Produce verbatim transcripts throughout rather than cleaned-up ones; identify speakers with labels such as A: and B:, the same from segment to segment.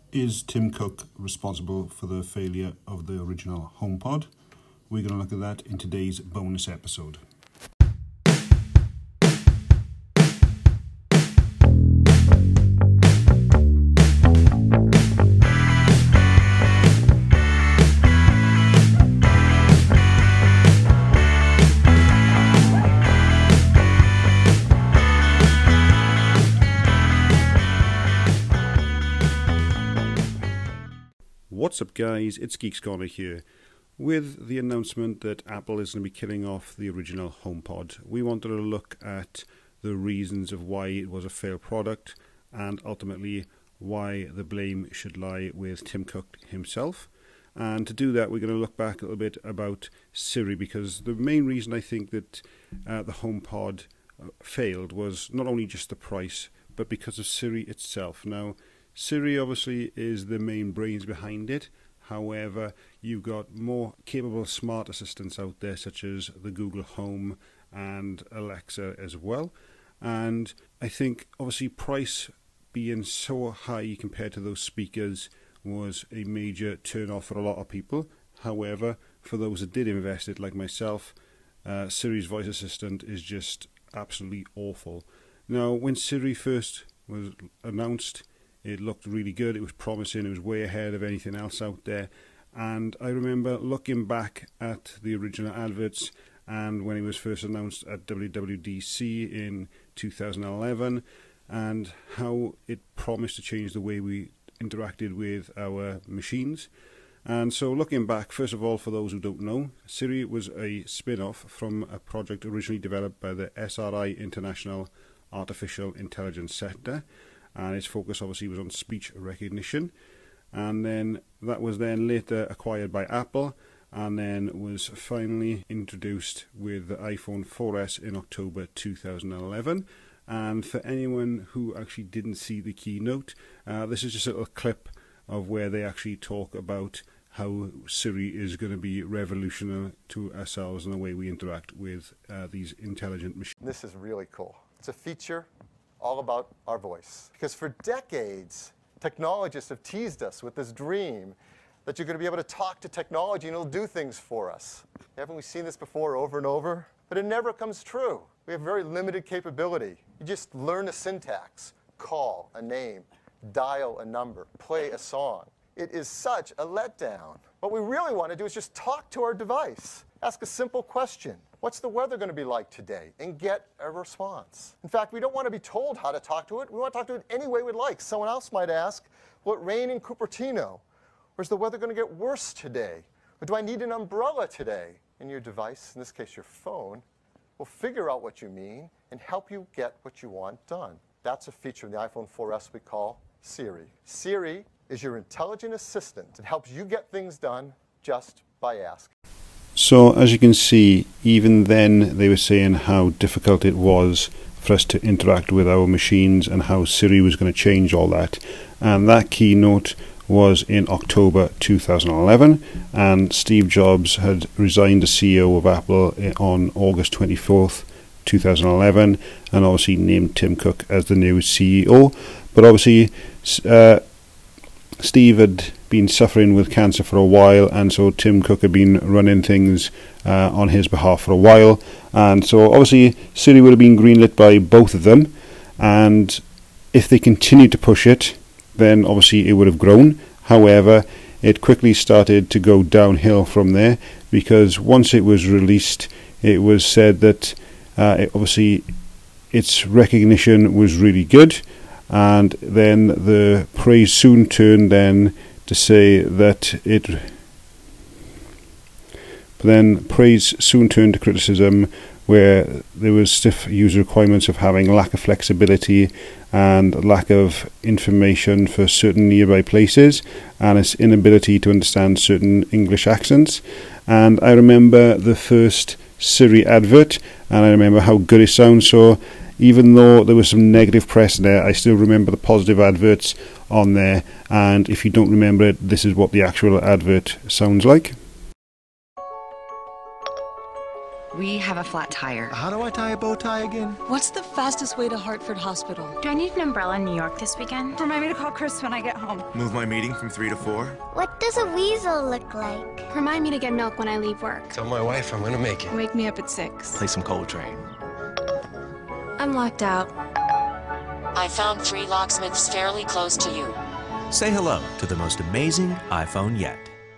A: Is Tim Cook responsible for the failure of the original HomePod? We're going to look at that in today's bonus episode. What's up guys, it's Geeks Corner here. With the announcement that Apple is going to be killing off the original HomePod, we wanted to look at the reasons of why it was a failed product and ultimately why the blame should lie with Tim Cook himself. And to do that, we're going to look back a little bit about Siri, because the main reason I think that uh, the HomePod failed was not only just the price, but because of Siri itself. Now, Siri obviously is the main brains behind it. However, you've got more capable smart assistants out there such as the Google Home and Alexa as well. And I think obviously price being so high compared to those speakers was a major turn off for a lot of people. However, for those that did invest it like myself, uh, Siri's voice assistant is just absolutely awful. Now, when Siri first was announced, it looked really good, it was promising, it was way ahead of anything else out there. And I remember looking back at the original adverts and when it was first announced at W W D C in two thousand eleven, and how it promised to change the way we interacted with our machines. And so looking back, first of all, for those who don't know, Siri was a spin-off from a project originally developed by the S R I International Artificial Intelligence Centre. And its focus obviously was on speech recognition, and then that was then later acquired by Apple and then was finally introduced with the iPhone four S in October two thousand eleven. And for anyone who actually didn't see the keynote, uh, this is just a little clip of where they actually talk about how Siri is going to be revolutionary to ourselves and the way we interact with uh, these intelligent machines.
B: This is really cool. It's a feature all about our voice. Because for decades, technologists have teased us with this dream that you're going to be able to talk to technology and it'll do things for us. Haven't we seen this before over and over? But it never comes true. We have very limited capability. You just learn a syntax, call a name, dial a number, play a song. It is such a letdown. What we really want to do is just talk to our device. Ask a simple question. What's the weather going to be like today? And get a response. In fact, we don't want to be told how to talk to it. We want to talk to it any way we'd like. Someone else might ask, will it rain in Cupertino? Or is the weather going to get worse today? Or do I need an umbrella today? And your device, in this case your phone, will figure out what you mean and help you get what you want done. That's a feature in the iPhone four S we call Siri. Siri is your intelligent assistant. It helps you get things done just by asking.
A: So as you can see, even then they were saying how difficult it was for us to interact with our machines and how Siri was going to change all that. And that keynote was in October two thousand eleven, and Steve Jobs had resigned as C E O of Apple on August twenty-fourth, two thousand eleven, and obviously named Tim Cook as the new C E O. But obviously uh, Steve had been suffering with cancer for a while, and so Tim Cook had been running things uh, on his behalf for a while, and so obviously Siri would have been greenlit by both of them, and if they continued to push it, then obviously it would have grown. However, it quickly started to go downhill from there, because once it was released, it was said that uh, it obviously its recognition was really good, and then the praise soon turned then to say that it but then praise soon turned to criticism, where there was stiff user requirements of having lack of flexibility and lack of information for certain nearby places, and its inability to understand certain English accents. And I remember the first Siri advert, and I remember how good it sounds. So even though there was some negative press there, I still remember the positive adverts on there, and if you don't remember it, this is what the actual advert sounds like.
C: We have a flat tire.
D: How do I tie a bow tie again?
E: What's the fastest way to Hartford Hospital?
F: Do I need an umbrella in New York this weekend?
G: Remind me to call Chris when I get home.
D: Move my meeting from three to four?
H: What does a weasel look like?
F: Remind me to get milk when I leave work.
I: Tell my wife I'm gonna make it.
E: Wake me up at six.
D: Play some Coltrane.
F: I'm locked out.
J: I found three locksmiths fairly close to you.
K: Say hello to the most amazing iPhone yet.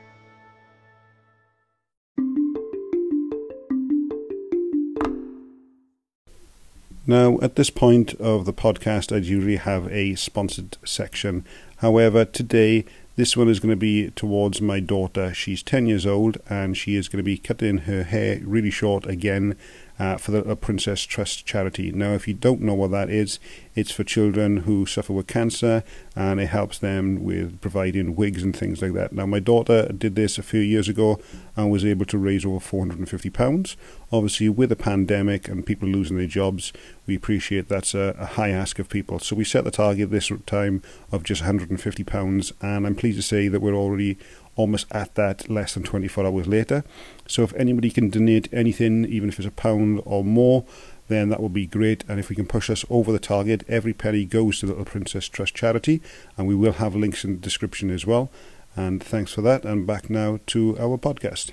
A: Now, at this point of the podcast, I usually have a sponsored section. However, today, this one is going to be towards my daughter. She's ten years old, and she is going to be cutting her hair really short again uh, for the Princess Trust charity. Now, if you don't know what that is, it's for children who suffer with cancer, and it helps them with providing wigs and things like that. Now, my daughter did this a few years ago and was able to raise over four hundred fifty pounds. Obviously, with a pandemic and people losing their jobs, we appreciate that's a, a high ask of people. So we set the target this time of just one hundred fifty pounds, and I'm pleased to say that we're already almost at that less than twenty-four hours later. So if anybody can donate anything, even if it's a pound or more, then that would be great. And if we can push us over the target, every penny goes to the Little Princess Trust charity, and we will have links in the description as well. And thanks for that, and back now to our podcast.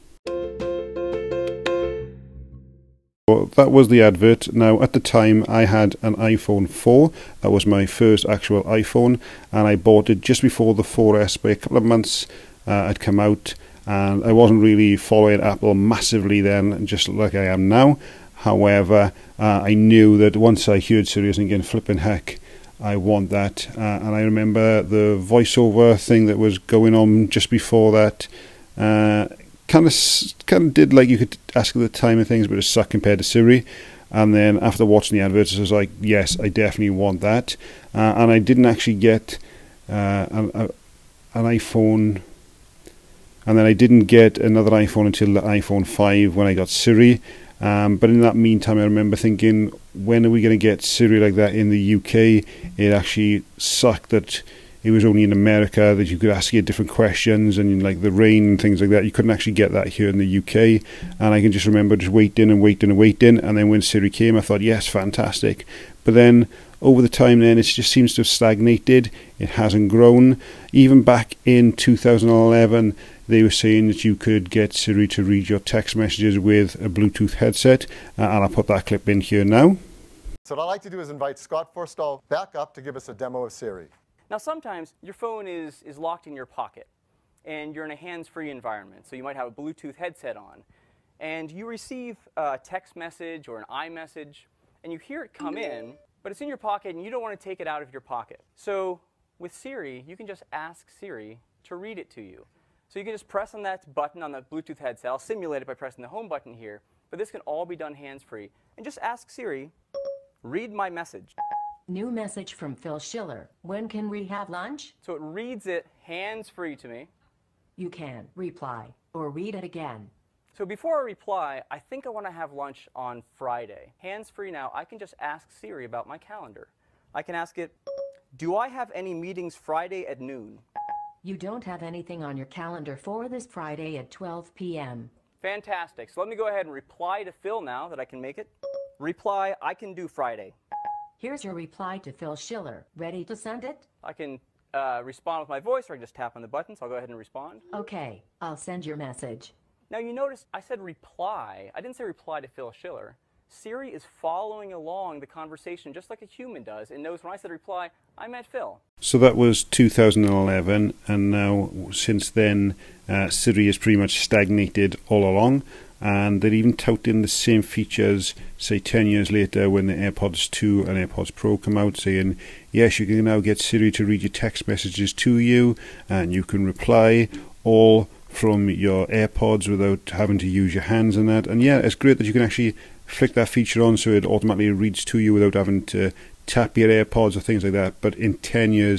A: So that was the advert. Now, at the time, I had an iPhone four. That was my first actual iPhone, and I bought it just before the four S by a couple of months uh, had come out, and I wasn't really following Apple massively then, just like I am now. However, uh, I knew that once I heard Siri, I was thinking, flipping heck, I want that. Uh, and I remember the voiceover thing that was going on just before that. Uh, kind of kind of did like you could ask at the time and things, but it sucked compared to Siri. And then after watching the adverts, I was like, yes, I definitely want that. Uh, and I didn't actually get uh, an, a, an iPhone, and then I didn't get another iPhone until the iPhone five when I got Siri. Um, but in that meantime, I remember thinking, when are we going to get Siri like that in the U K? It actually sucked that it was only in America that you could ask it different questions, and like the rain and things like that. You couldn't actually get that here in the U K. And I can just remember just waiting and waiting and waiting. And then when Siri came, I thought, yes, fantastic. But then over the time then, it just seems to have stagnated. It hasn't grown. Even back in two thousand eleven, they were saying that you could get Siri to read your text messages with a Bluetooth headset. Uh, and I'll put that clip in here now.
B: So what I'd like to do is invite Scott Forstall back up to give us a demo of Siri.
L: Now, sometimes your phone is, is locked in your pocket, and you're in a hands-free environment. So you might have a Bluetooth headset on, and you receive a text message or an iMessage, and you hear it come in, but it's in your pocket, and you don't want to take it out of your pocket. So with Siri, you can just ask Siri to read it to you. So you can just press on that button on the Bluetooth headset. I'll simulate it by pressing the home button here, but this can all be done hands-free. And just ask Siri, read my message.
M: New message from Phil Schiller. When can we have lunch?
L: So it reads it hands-free to me.
M: You can reply or read it again.
L: So before I reply, I think I want to have lunch on Friday. Hands-free now, I can just ask Siri about my calendar. I can ask it, do I have any meetings Friday at noon?
M: You don't have anything on your calendar for this Friday at twelve p m
L: Fantastic. So let me go ahead and reply to Phil now that I can make it. Reply, I can do Friday.
M: Here's your reply to Phil Schiller. Ready to send it?
L: I can uh, respond with my voice, or I can just tap on the button, so I'll go ahead and respond.
M: Okay, I'll send your message.
L: Now you notice I said reply. I didn't say reply to Phil Schiller. Siri is following along the conversation just like a human does, and knows when I said reply, I meant Phil.
A: So that was two thousand eleven, and now since then, uh, Siri has pretty much stagnated all along. And they're even touting the same features, say ten years later when the AirPods two and AirPods Pro come out, saying, yes, you can now get Siri to read your text messages to you, and you can reply all from your AirPods without having to use your hands and that. And yeah, it's great that you can actually flick that feature on so it automatically reads to you without having to tap your AirPods or things like that. But in ten years,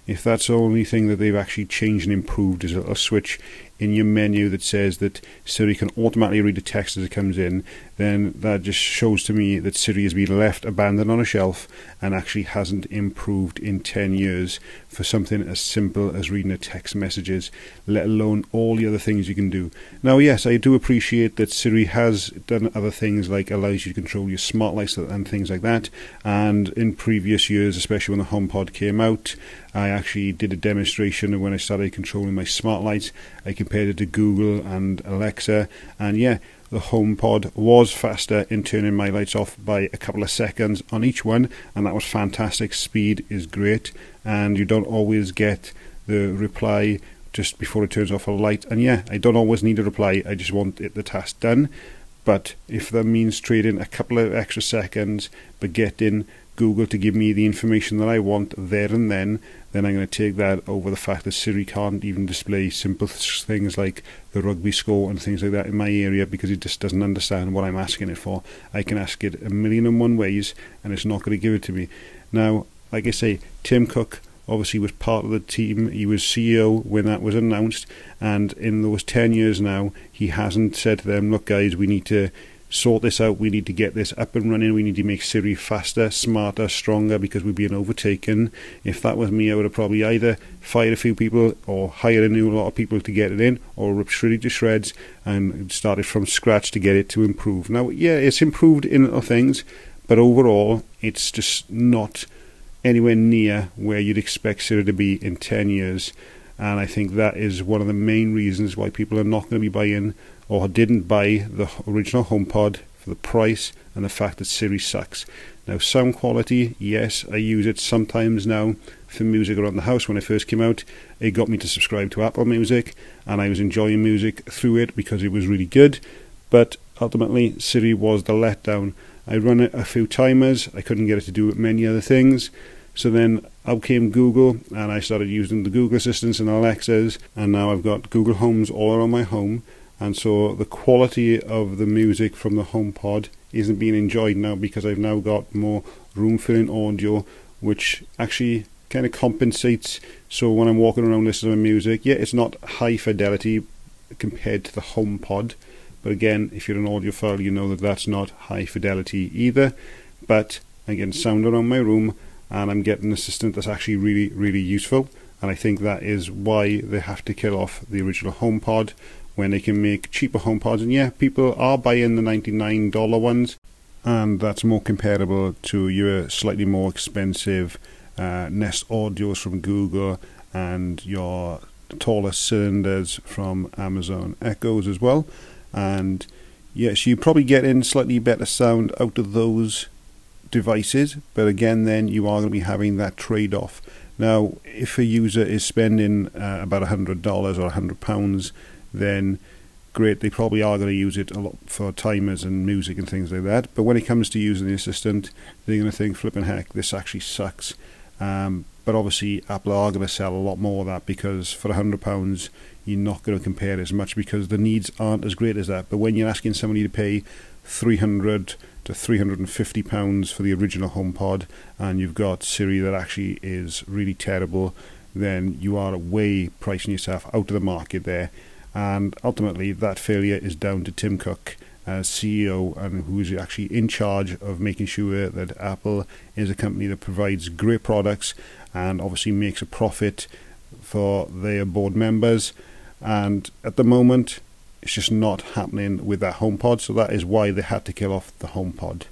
A: if that's the only thing that they've actually changed and improved, is a little switch in your menu that says that Siri can automatically read the text as it comes in, then that just shows to me that Siri has been left abandoned on a shelf and actually hasn't improved in ten years for something as simple as reading the text messages, let alone all the other things you can do. Now, yes, I do appreciate that Siri has done other things, like allows you to control your smart lights and things like that, and in previous years, especially when the HomePod came out, I actually did a demonstration of when I started controlling my smart lights. I compared it to Google and Alexa, and yeah, the HomePod was faster in turning my lights off by a couple of seconds on each one, and that was fantastic. Speed is great, and you don't always get the reply just before it turns off a light. And yeah, I don't always need a reply, I just want it, the task done. But if that means trading a couple of extra seconds but getting Google to give me the information that I want there and then, then I'm going to take that over the fact that Siri can't even display simple things like the rugby score and things like that in my area, because it just doesn't understand what I'm asking it for. I can ask it a million and one ways and it's not going to give it to me. Now, like I say, Tim Cook obviously was part of the team. He was C E O when that was announced, and in those ten years now, he hasn't said to them, look guys, we need to sort this out, we need to get this up and running, we need to make Siri faster, smarter, stronger, because we're being overtaken. If that was me, I would have probably either fired a few people or hired a new lot of people to get it in, or ripped Siri to shreds and started from scratch to get it to improve. Now, yeah, it's improved in little things, but overall, it's just not anywhere near where you'd expect Siri to be in ten years. And I think that is one of the main reasons why people are not going to be buying, or didn't buy, the original HomePod, for the price and the fact that Siri sucks. Now, sound quality, yes, I use it sometimes now for music around the house. When it first came out, it got me to subscribe to Apple Music, and I was enjoying music through it because it was really good. But ultimately, Siri was the letdown. I run it a few timers, I couldn't get it to do many other things. So then out came Google, and I started using the Google Assistants and Alexas, and now I've got Google Homes all around my home. And so the quality of the music from the HomePod isn't being enjoyed now, because I've now got more room-filling audio, which actually kind of compensates. So when I'm walking around listening to music, yeah, it's not high fidelity compared to the HomePod. But again, if you're an audiophile, you know that that's not high fidelity either. But I'm getting sound around my room, and I'm getting an assistant that's actually really, really useful. And I think that is why they have to kill off the original HomePod, when they can make cheaper HomePods. And yeah, people are buying the ninety-nine dollar ones, and that's more comparable to your slightly more expensive uh, Nest Audios from Google and your taller cylinders from Amazon Echoes as well. And yes, you probably get in slightly better sound out of those devices, but again, then you are going to be having that trade-off. Now, if a user is spending uh, about one hundred dollars or one hundred pounds, then great, they probably are going to use it a lot for timers and music and things like that. But when it comes to using the assistant, they're going to think, flipping heck, this actually sucks. Um, but obviously, Apple are going to sell a lot more of that, because for one hundred pounds, you're not going to compare as much, because the needs aren't as great as that. But when you're asking somebody to pay three hundred to three hundred and fifty pounds for the original HomePod, and you've got Siri that actually is really terrible, then you are way pricing yourself out of the market there. And ultimately, that failure is down to Tim Cook as C E O, and who is actually in charge of making sure that Apple is a company that provides great products and obviously makes a profit for their board members. And at the moment, it's just not happening with that HomePod, so that is why they had to kill off the HomePod.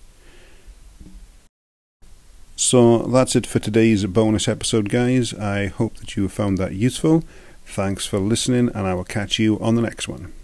A: So that's it for today's bonus episode, guys. I hope that you found that useful. Thanks for listening, and I will catch you on the next one.